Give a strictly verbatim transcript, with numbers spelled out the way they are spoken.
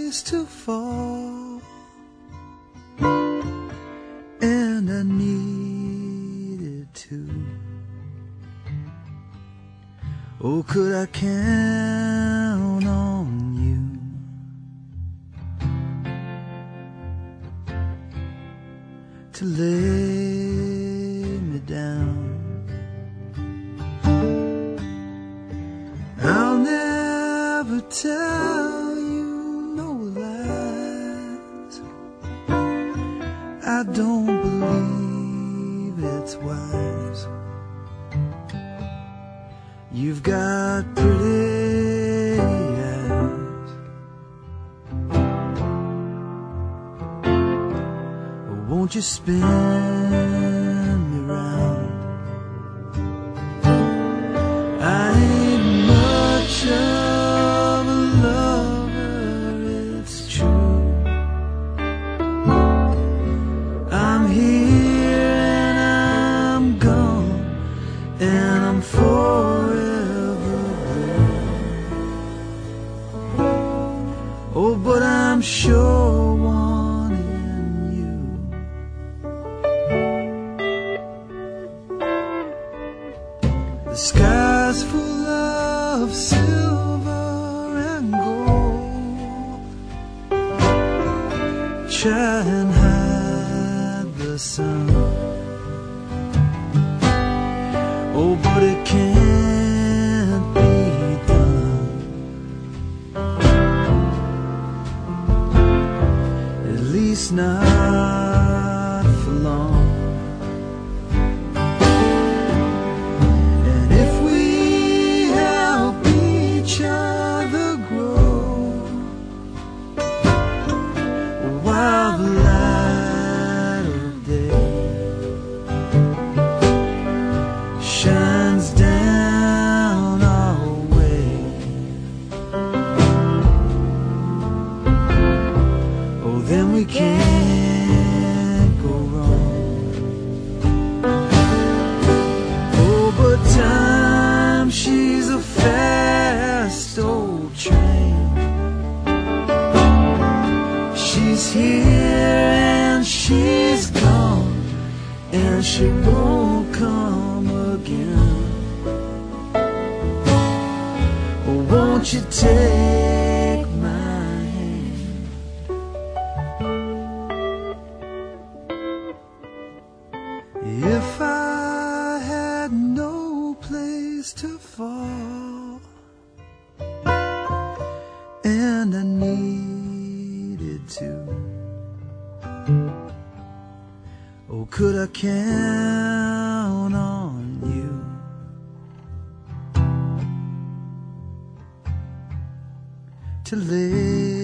place to fall, and I needed to. Oh, could I count on you to lay me down? I'll never tell you no lies. I don't believe it's wise. You've got pretty eyes. Won't you spin me round? I ain't much of a lover, it's true. I'm here and I'm gone, and I'm forever blue. Oh, but I'm sure wanting you. The sky's full of silver and gold. Try and hide the sun. Oh, but it can't be done. At least not for long. And if we help each other grow, while the light of day shines down our way, oh, then we can't go wrong. Oh, but time, she's a fast old train. She's here and she's gone, and she won't come again. Oh, won't you take my hand? If I had no place to fall, and I needed to, oh, could I count on you to lay